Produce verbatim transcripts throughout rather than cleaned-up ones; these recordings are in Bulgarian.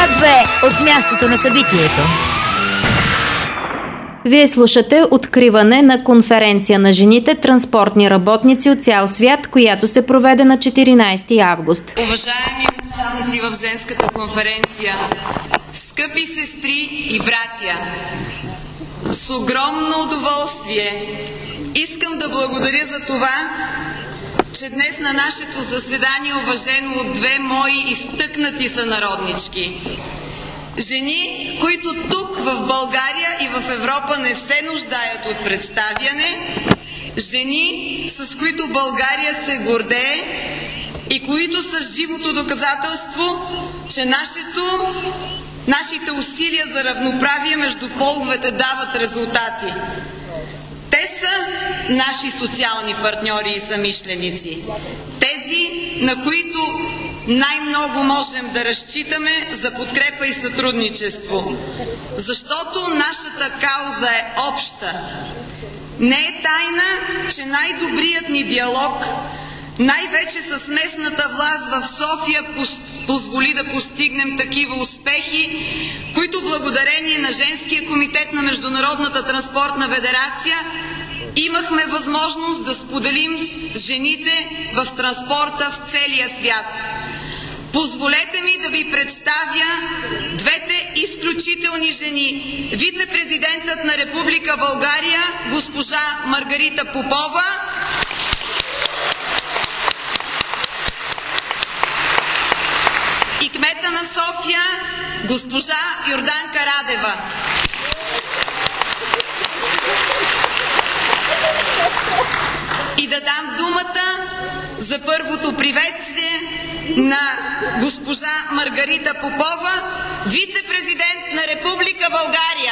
две от мястото на събитието. Вие слушате откриване на конференция на жените транспортни работници от цял свят, която се проведе на четиринайсети август. Уважаеми участници в женската конференция, скъпи сестри и братя, с огромно удоволствие искам да благодаря за това, че днес на нашето заседание е уважено от две мои изтъкнати сънароднички. Жени, които тук в България и в Европа не се нуждаят от представяне, жени, с които България се гордее и които са живото доказателство, че нашето, нашите усилия за равноправие между половете дават резултати. Те са наши социални партньори и самишленици. Тези, на които най-много можем да разчитаме за подкрепа и сътрудничество. Защото нашата кауза е обща. Не е тайна, че най-добрият ни диалог, най-вече с местната власт в София, позволи да постигнем такива успехи, които благодарение на Женския комитет на Международната транспортна федерация имахме възможност да споделим с жените в транспорта в целия свят. Позволете ми да ви представя двете изключителни жени. Вице-президентът на Република България, госпожа Маргарита Попова, и кмета на София, госпожа Йорданка Радева. И да дам думата за първото приветствие на госпожа Маргарита Попова, вице-президент на Република България.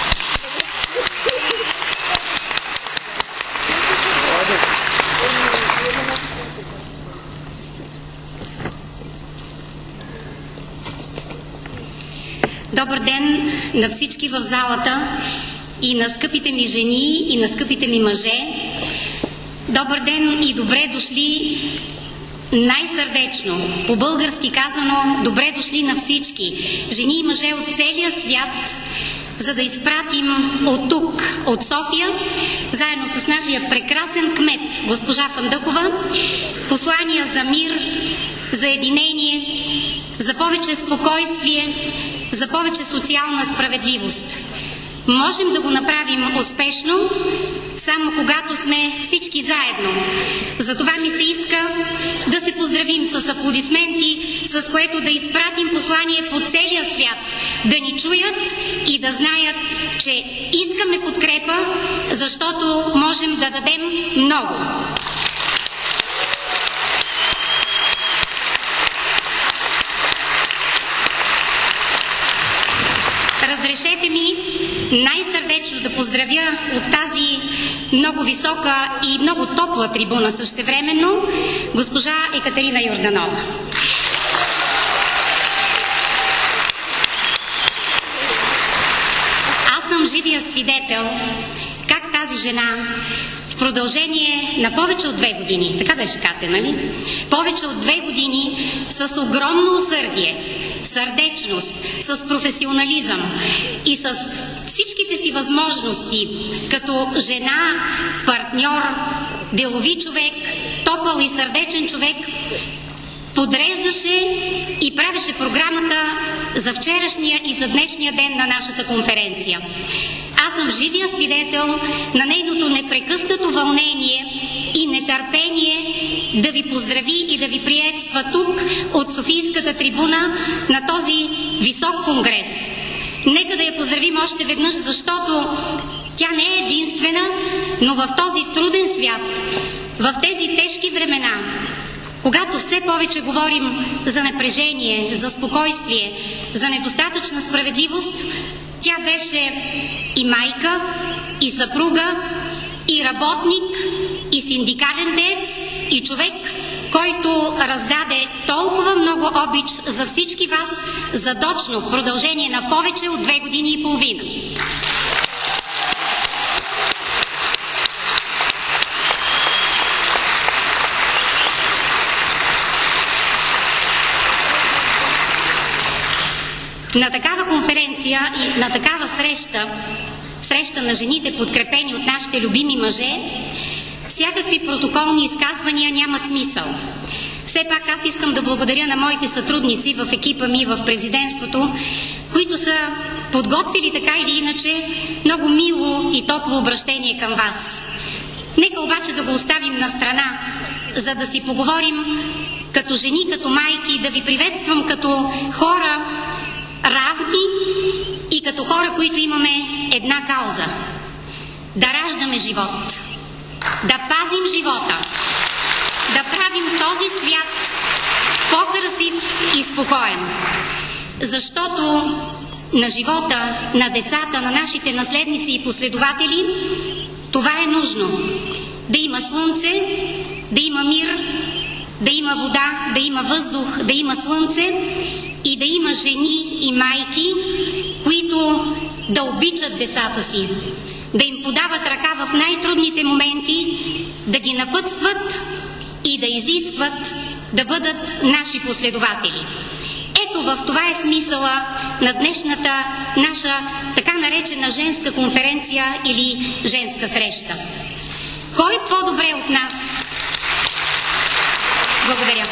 Добър ден на всички в залата и на скъпите ми жени и на скъпите ми мъже. Добър ден и добре дошли, най-сърдечно, по-български казано, добре дошли на всички жени и мъже от целия свят, за да изпратим от тук, от София, заедно с нашия прекрасен кмет, госпожа Фандъкова, послания за мир, за единение, за повече спокойствие, за повече социална справедливост. Можем да го направим успешно, само когато сме всички заедно. Затова ми се иска да се поздравим с аплодисменти, с което да изпратим послание по целия свят, да ни чуят и да знаят, че искаме подкрепа, защото можем да дадем много. Разрешете ми най-сърдечно да поздравя от тази много висока и много топла трибуна същевременно госпожа Екатерина Йорданова. Аз съм живия свидетел как тази жена в продължение на повече от две години, така беше, Кате, нали? Повече от две години с огромно усърдие, сърдечност, с професионализъм и с всичките си възможности като жена, партньор, делови човек, топъл и сърдечен човек, подреждаше и правеше програмата за вчерашния и за днешния ден на нашата конференция. Аз съм живия свидетел на нейното непрекъснато вълнение и нетърпение да ви поздрави и да ви приветства тук от Софийската трибуна на този висок конгрес. Нека да я поздравим още веднъж, защото тя не е единствена, но в този труден свят, в тези тежки времена, когато все повече говорим за напрежение, за спокойствие, за недостатъчна справедливост, тя беше и майка, и съпруга, и работник, и синдикален деец, и човек, който раздаде толкова много обич за всички вас задочно в продължение на повече от две години и половина. На такава конференция и на такава среща, среща на жените, подкрепени от нашите любими мъже, всякакви протоколни изказвания нямат смисъл. Все пак аз искам да благодаря на моите сътрудници в екипа ми в президентството, които са подготвили така или иначе много мило и топло обращение към вас. Нека обаче да го оставим на страна, за да си поговорим като жени, като майки, да ви приветствам като хора равни и като хора, които имаме една кауза. Да раждаме живот, да пазим живота, да правим този свят по-красив и спокоен. Защото на живота, на децата, на нашите наследници и последователи това е нужно. Да има слънце, да има мир, да има вода, да има въздух, да има слънце и да има жени и майки, които да обичат децата си, да им подават ръка в най-трудните моменти, да ги напътстват и да изискват да бъдат наши последователи. Ето в това е смисъла на днешната наша така наречена женска конференция или женска среща. Кой по-добре от нас? Благодаря.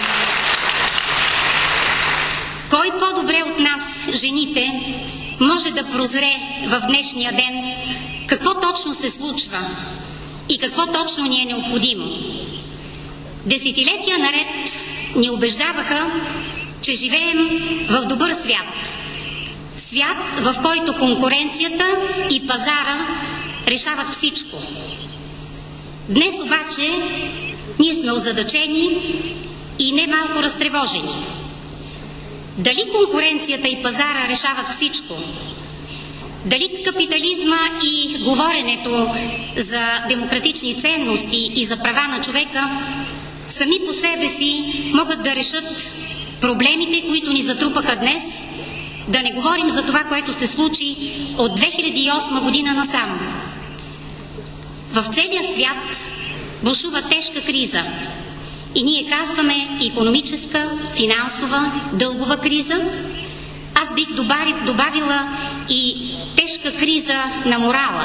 Кой по-добре от нас, жените, може да прозре в днешния ден какво точно се случва и какво точно ни е необходимо? Десетилетия наред ни убеждаваха, че живеем в добър свят. Свят, в който конкуренцията и пазара решават всичко. Днес обаче ние сме озадачени и не малко разтревожени. Дали конкуренцията и пазара решават всичко? Дали капитализма и говоренето за демократични ценности и за права на човека сами по себе си могат да решат проблемите, които ни затрупаха днес, да не говорим за това, което се случи от две хиляди и осма година насам. В целия свят бушува тежка криза и ние казваме икономическа, финансова, дългова криза. Аз бих добавила и тежка криза на морала.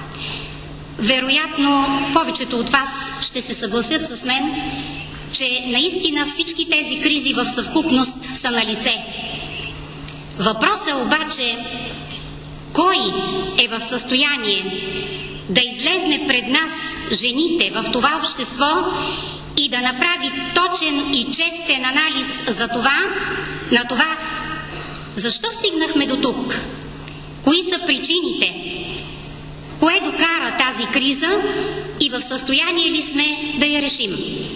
Вероятно, повечето от вас ще се съгласят с мен, че наистина всички тези кризи в съвкупност са на лице. Въпросът е обаче, кой е в състояние да излезне пред нас, жените, в това общество и да направи точен и честен анализ за това, на това, защо стигнахме до тук? Кои са причините? Кое докара тази криза и в състояние ли сме да я решим?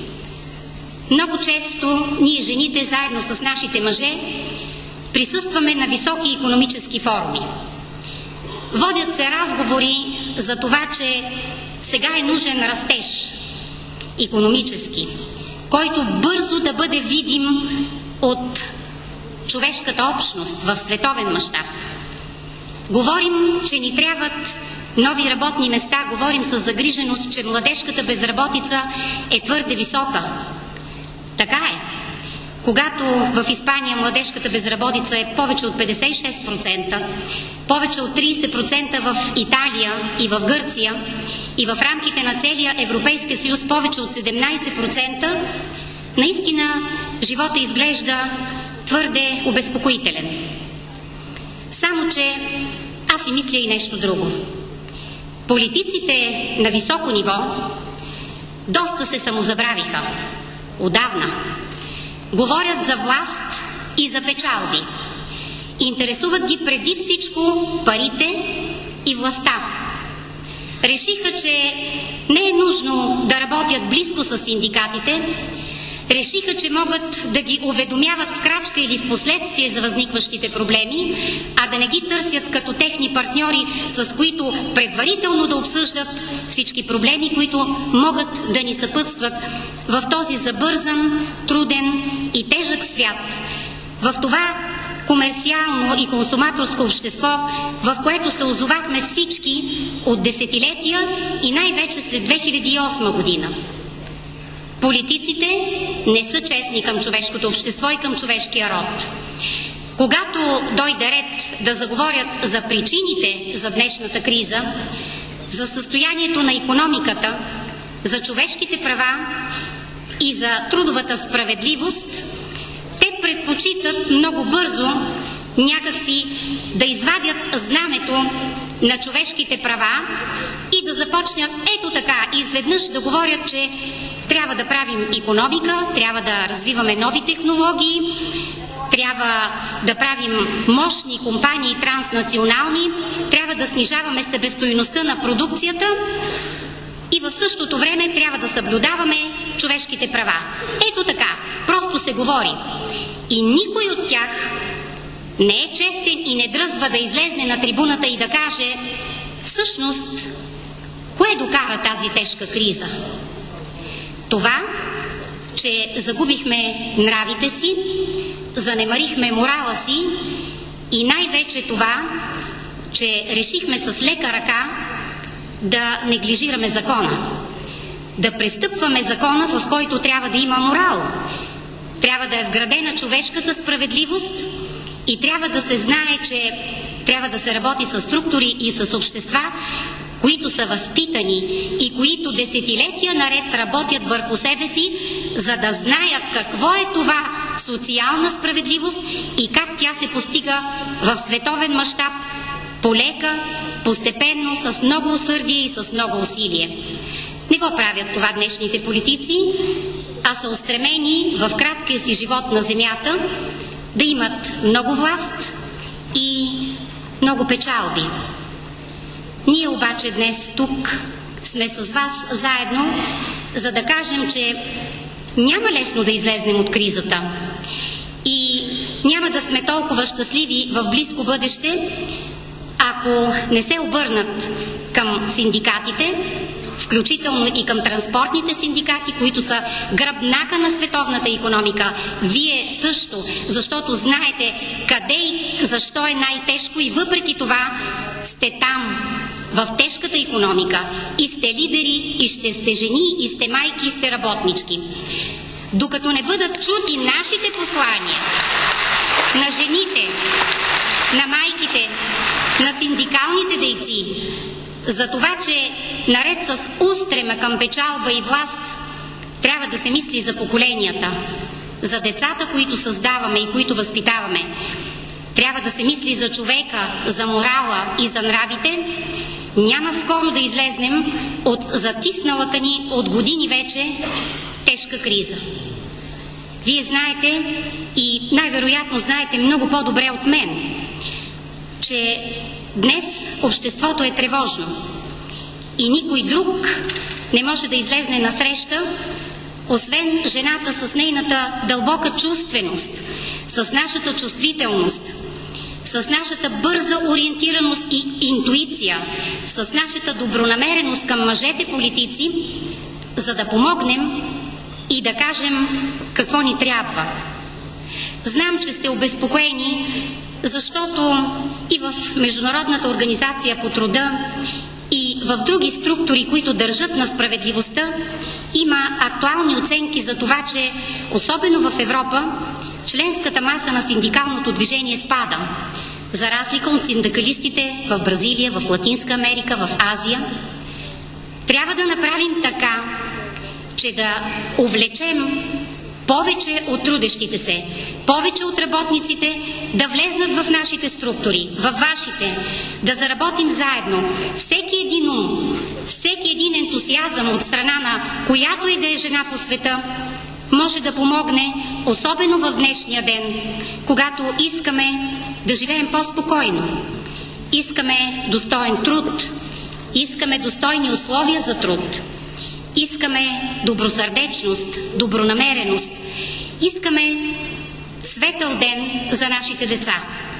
Много често ние, жените, заедно с нашите мъже, присъстваме на високи икономически форуми. Водят се разговори за това, че сега е нужен растеж икономически, който бързо да бъде видим от човешката общност в световен мащаб. Говорим, че ни трябват нови работни места, говорим с загриженост, че младежката безработица е твърде висока. Така е. Когато в Испания младежката безработица е повече от петдесет и шест процента, повече от тридесет процента в Италия и в Гърция и в рамките на целия Европейски съюз повече от седемнадесет процента, наистина живота изглежда твърде обезпокоителен. Само че аз си мисля и нещо друго. Политиците на високо ниво доста се самозабравиха. Отдавна. Говорят за власт и за печалби. Интересуват ги преди всичко парите и властта. Решиха, че не е нужно да работят близко с синдикатите. Решиха, че могат да ги уведомяват в крачка или в последствие за възникващите проблеми, а да не ги търсят като техни партньори, с които предварително да обсъждат всички проблеми, които могат да ни съпътстват в този забързан, труден и тежък свят, в това комерциално и консуматорско общество, в което се озовахме всички от десетилетия и най-вече след две хиляди и осма година. Политиците не са честни към човешкото общество и към човешкия род. Когато дойде ред да заговорят за причините за днешната криза, за състоянието на икономиката, за човешките права и за трудовата справедливост, те предпочитат много бързо някакси да извадят знамето на човешките права и да започнат ето така изведнъж да говорят, че трябва да правим икономика, трябва да развиваме нови технологии, трябва да правим мощни компании транснационални, трябва да снижаваме себестойността на продукцията и в същото време трябва да съблюдаваме човешките права. Ето така, просто се говори. И никой от тях не е честен и не дръзва да излезне на трибуната и да каже всъщност кое докара тази тежка криза. Това, че загубихме нравите си, занемарихме морала си и най-вече това, че решихме с лека ръка да неглижираме закона. Да престъпваме закона, в който трябва да има морал. Трябва да е вградена човешката справедливост и трябва да се знае, че трябва да се работи с структури и с общества, които са възпитани и които десетилетия наред работят върху себе си, за да знаят какво е това социална справедливост и как тя се постига в световен мащаб, полека, постепенно, с много усърдие и с много усилие. Не го правят това днешните политици, а са устремени в краткия си живот на земята да имат много власт и много печалби. Ние обаче днес тук сме с вас заедно, за да кажем, че няма лесно да излезнем от кризата и няма да сме толкова щастливи в близко бъдеще, ако не се обърнат към синдикатите, включително и към транспортните синдикати, които са гръбнака на световната икономика. Вие също, защото знаете къде и защо е най-тежко и въпреки това сте там, в тежката икономика, и сте лидери, и ще сте жени, и сте майки, и сте работнички. Докато не бъдат чути нашите послания на жените, на майките, на синдикалните дейци, за това, че наред с устрема към печалба и власт, трябва да се мисли за поколенията, за децата, които създаваме и които възпитаваме. Трябва да се мисли за човека, за морала и за нравите. Няма скоро да излезнем от затисналата ни от години вече тежка криза. Вие знаете и най-вероятно знаете много по-добре от мен, че днес обществото е тревожно и никой друг не може да излезне на среща, освен жената с нейната дълбока чувственост, с нашата чувствителност, с нашата бърза ориентираност и интуиция, с нашата добронамереност към мъжете политици, за да помогнем и да кажем какво ни трябва. Знам, че сте обезпокоени, защото и в Международната организация по труда, и в други структури, които държат на справедливостта, има актуални оценки за това, че особено в Европа членската маса на синдикалното движение спада, за разлика от синдикалистите в Бразилия, в Латинска Америка, в Азия. Трябва да направим така, че да увлечем повече от трудещите се, повече от работниците да влезнат в нашите структури, в вашите, да заработим заедно. Всеки един ум, всеки един ентусиазъм от страна на която и да е жена по света може да помогне, особено в днешния ден, когато искаме да живеем по-спокойно. Искаме достоен труд, искаме достойни условия за труд, искаме добросърдечност, добронамереност, искаме светъл ден за нашите деца.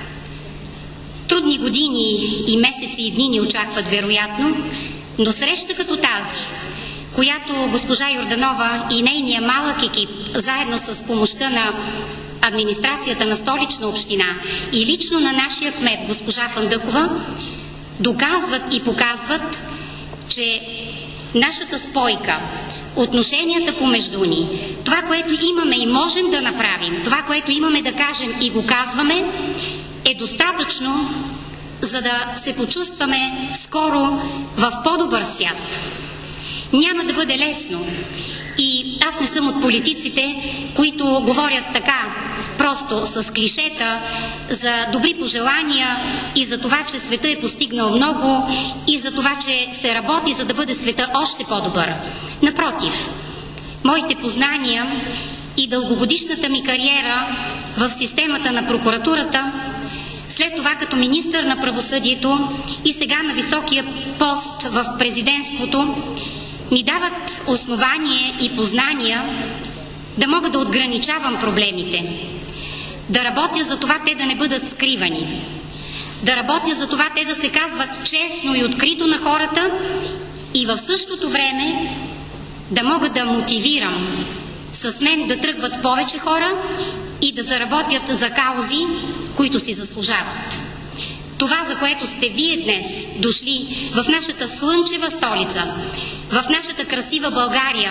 Трудни години и месеци и дни ни очакват вероятно, но среща като тази, която госпожа Йорданова и нейния малък екип, заедно с помощта на администрацията на Столична община и лично на нашия кмет, госпожа Фандъкова, доказват и показват, че нашата спойка отношенията помежду ни, това, което имаме и можем да направим, това, което имаме да кажем и го казваме, е достатъчно, за да се почувстваме скоро в по-добър свят. Няма да бъде лесно. И аз не съм от политиците, които говорят така, просто с клишета, за добри пожелания и за това, че света е постигнал много и за това, че се работи, за да бъде света още по-добър. Напротив, моите познания и дългогодишната ми кариера в системата на прокуратурата, след това като министър на правосъдието и сега на високия пост в президентството, ми дават основание и познания да мога да отграничавам проблемите, да работя за това те да не бъдат скривани, да работя за това те да се казват честно и открито на хората и в същото време да мога да мотивирам с мен да тръгват повече хора и да заработят за каузи, които си заслужават. Това, за което сте вие днес дошли в нашата слънчева столица, в нашата красива България,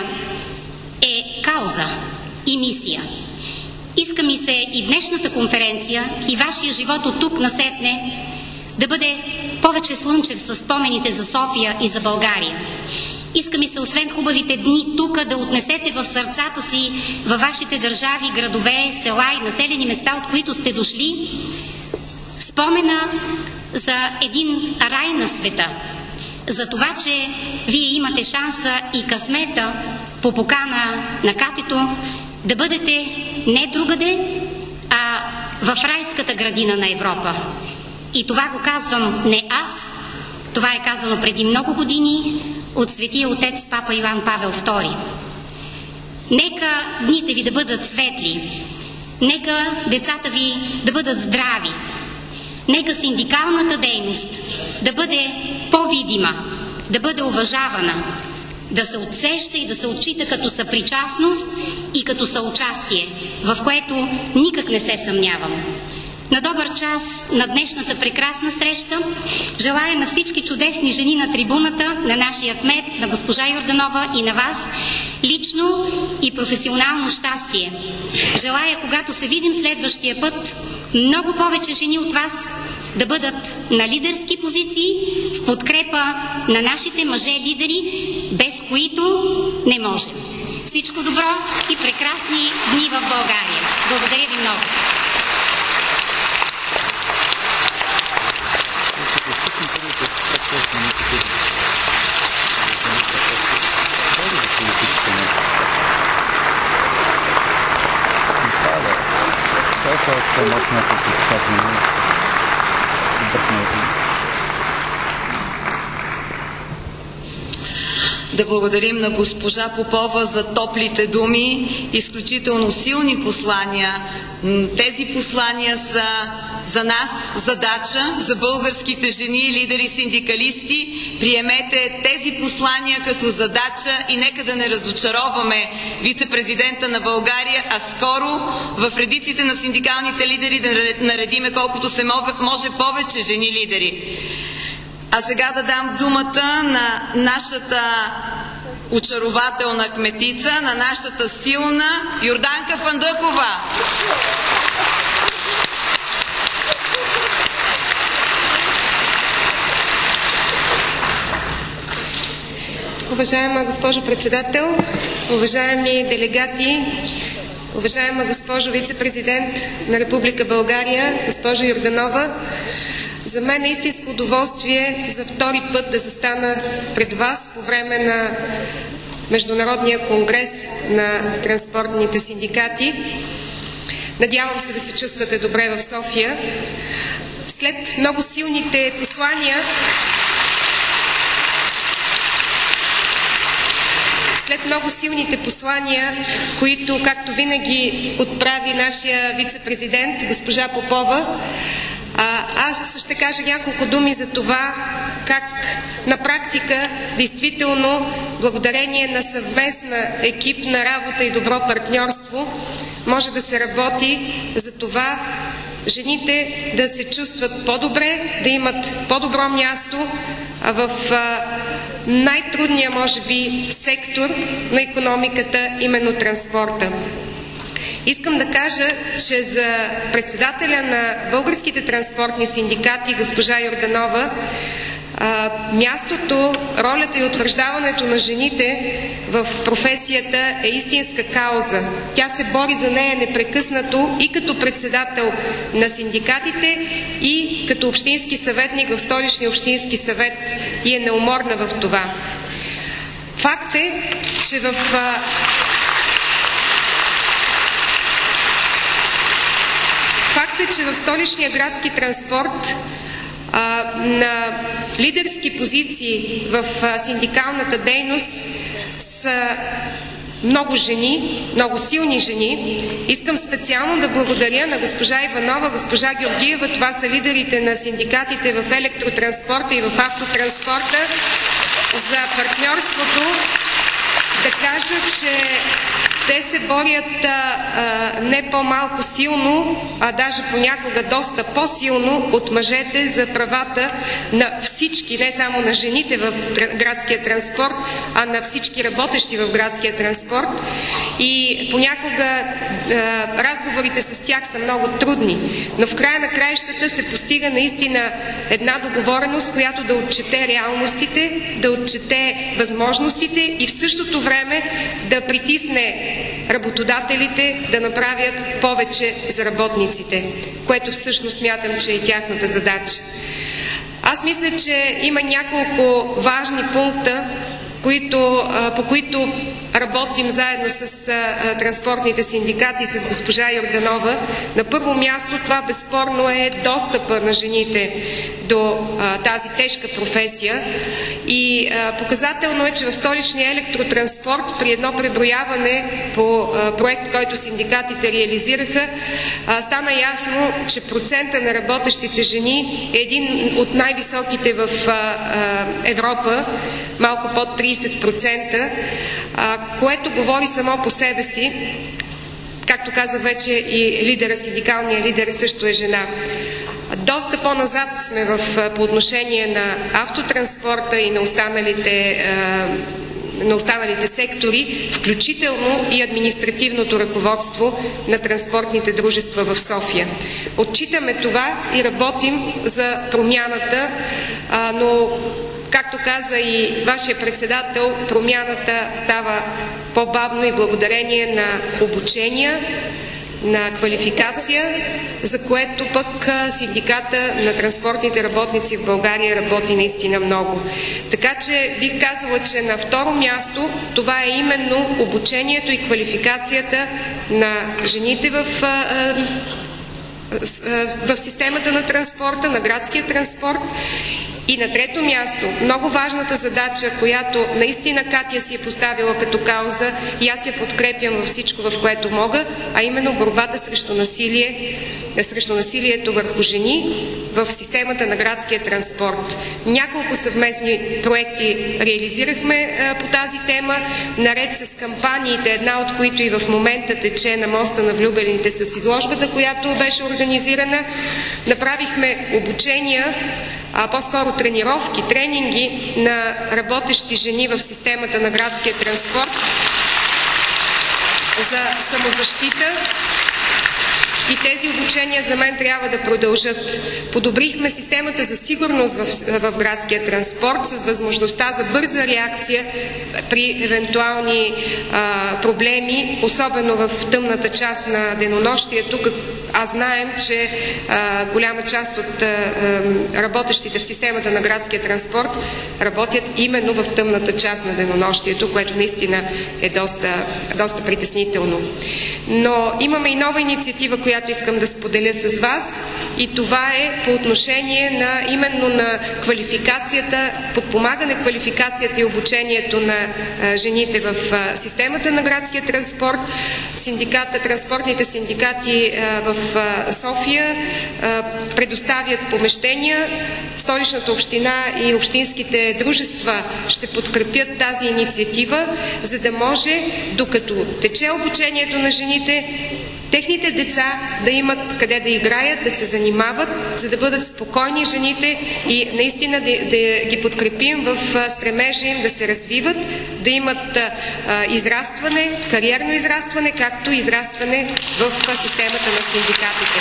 е кауза и мисия. Иска ми се и днешната конференция, и вашия живот от тук насетне да бъде повече слънчев със спомените за София и за България. Иска ми се, освен хубавите дни тук, да отнесете в сърцата си, във вашите държави, градове, села и населени места, от които сте дошли, спомена за един рай на света, за това, че вие имате шанса и късмета по покана на Катето да бъдете не другаде, а в райската градина на Европа. И това го казвам не аз, това е казано преди много години от Светия Отец Папа Йоан Павел втори. Нека дните ви да бъдат светли, нека децата ви да бъдат здрави, нека синдикалната дейност да бъде по-видима, да бъде уважавана, да се отсеща и да се отчита като съпричастност и като съучастие, в което никак не се съмнявам. На добър час на днешната прекрасна среща желая на всички чудесни жени на трибуната, на нашия кмет, на госпожа Йорданова и на вас лично и професионално щастие. Желая, когато се видим следващия път, много повече жени от вас да бъдат на лидерски позиции в подкрепа на нашите мъже-лидери, без които не можем. Всичко добро и прекрасни дни в България. Благодаря ви много. Да благодарим на госпожа Попова за топлите думи, изключително силни послания. Тези послания са за нас задача, за българските жени, лидери, синдикалисти. Приемете тези послания като задача и нека да не разочароваме вице-президента на България, а скоро в редиците на синдикалните лидери да наредиме колкото се може повече жени лидери. А сега да дам думата на нашата очарователна кметица, на нашата силна Йорданка Фандъкова. Уважаема госпожо председател, уважаеми делегати, уважаема госпожо вице-президент на Република България, госпожо Йорданова, за мен е истинско удоволствие за втори път да застана пред вас по време на Международния конгрес на транспортните синдикати. Надявам се да се чувствате добре в София. След много силните послания, след много силните послания, които, както винаги, отправи нашия вице-президент, госпожа Попова, А, аз ще кажа няколко думи за това, как на практика, действително, благодарение на съвместна екипна работа и добро партньорство, може да се работи за това жените да се чувстват по-добре, да имат по-добро място в най-трудния, може би, сектор на икономиката, именно транспорта. Искам да кажа, че за председателя на българските транспортни синдикати, госпожа Йорданова, мястото, ролята и утвърждаването на жените в професията е истинска кауза. Тя се бори за нея непрекъснато и като председател на синдикатите, и като общински съветник в Столичния общински съвет, и е неуморна в това. Факт е, че в Факт е, че в Столичния градски транспорт а, на лидерски позиции в а, синдикалната дейност са много жени, много силни жени. Искам специално да благодаря на госпожа Иванова, госпожа Георгиева, това са лидерите на синдикатите в електротранспорта и в автотранспорта, за партньорството. Да кажа, че те се борят а, а, не по-малко силно, а даже понякога доста по-силно от мъжете за правата на всички, не само на жените в градския транспорт, а на всички работещи в градския транспорт. И понякога а, разговорите с тях са много трудни, но в края на краищата се постига наистина една договореност, която да отчете реалностите, да отчете възможностите и в същото време да притисне работодателите да направят повече за работниците, което всъщност смятам, че е тяхната задача. Аз мисля, че има няколко важни пункта, които, по които работим заедно с а, транспортните синдикати, с госпожа Йорданова. На първо място това безспорно е достъпа на жените до а, тази тежка професия. И а, показателно е, че в Столичния електротранспорт при едно преброяване по а, проект, който синдикатите реализираха, а, стана ясно, че процента на работещите жени е един от най-високите в а, а, Европа, малко под трийсет процента, а, което говори само по себе си. Както каза вече и лидера, синдикалния лидер също е жена. Доста по-назад сме в, по отношение на автотранспорта и на останалите, на останалите сектори, включително и административното ръководство на транспортните дружества в София. Отчитаме това и работим за промяната, но както каза и вашия председател, промяната става по-бавно и благодарение на обучения, на квалификация, за което пък синдиката на транспортните работници в България работи наистина много. Така че бих казала, че на второ място това е именно обучението и квалификацията на жените в в системата на транспорта, на градския транспорт. И на трето място, много важната задача, която наистина Катя си е поставила като кауза и аз я подкрепям във всичко, в което мога, а именно борбата срещу насилие, срещу насилието върху жени в системата на градския транспорт. Няколко съвместни проекти реализирахме а, по тази тема, наред с кампаниите, една от които и в момента тече на моста на влюбените с изложбата, която беше организирана. Направихме обучения, а по-скоро тренировки, тренинги на работещи жени в системата на градския транспорт за самозащита. И тези обучения за мен трябва да продължат. Подобрихме системата за сигурност в, в градския транспорт с възможността за бърза реакция при евентуални а, проблеми, особено в тъмната част на денонощието. Аз знаем, че а, голяма част от а, работещите в системата на градския транспорт работят именно в тъмната част на денонощието, което наистина е доста, доста притеснително. Но имаме и нова инициатива, която искам да споделя с вас, и това е по отношение на именно на квалификацията, подпомагане квалификацията и обучението на а, жените в а, системата на градския транспорт. Синдиката, транспортните синдикати а, в а, София а, предоставят помещения. Столичната община и общинските дружества ще подкрепят тази инициатива, за да може, докато тече обучението на жените, техните деца да имат къде да играят, да се занимават, за да бъдат спокойни жените и наистина да, да ги подкрепим в стремежа им да се развиват, да имат а, израстване, кариерно израстване, както и израстване в системата на синдикатите.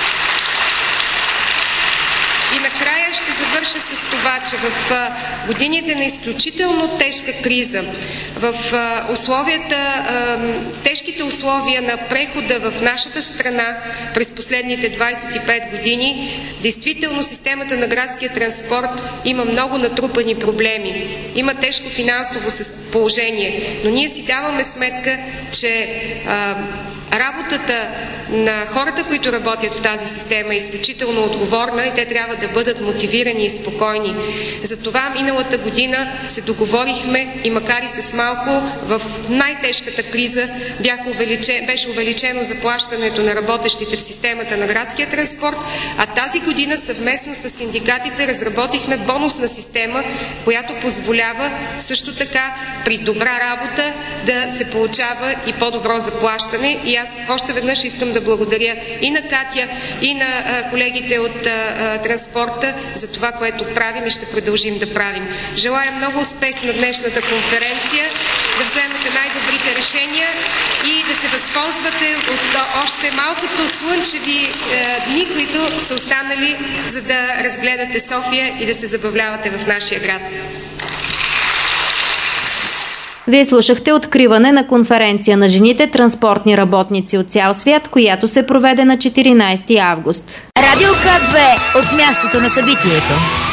И накрая ще завърша с това, че в годините на изключително тежка криза, в условията, тежките условия на прехода в нашата страна през последните двадесет и пет години, действително системата на градския транспорт има много натрупани проблеми. Има тежко финансово положение, но ние си даваме сметка, че работата на хората, които работят в тази система, е изключително отговорна и те трябва да бъдат мотивирани и спокойни. Затова миналата година се договорихме и макар и с малко, в най-тежката криза увеличен, беше увеличено заплащането на работещите в системата на градския транспорт, а тази година съвместно с синдикатите разработихме бонусна система, която позволява също така при добра работа да се получава и по-добро заплащане. И аз още веднъж искам да благодаря и на Катя, и на а, колегите от а, транспорта за това, което правим и ще продължим да правим. Желая много успех на днешната конференция, да вземете най-добрите решения и да се възползвате от още малкото слънчеви а, дни, които са останали, за да разгледате София и да се забавлявате в нашия град. Вие слушахте откриване на конференция на жените транспортни работници от цял свят, която се проведе на четиринадесети август. Радио К две от мястото на събитието.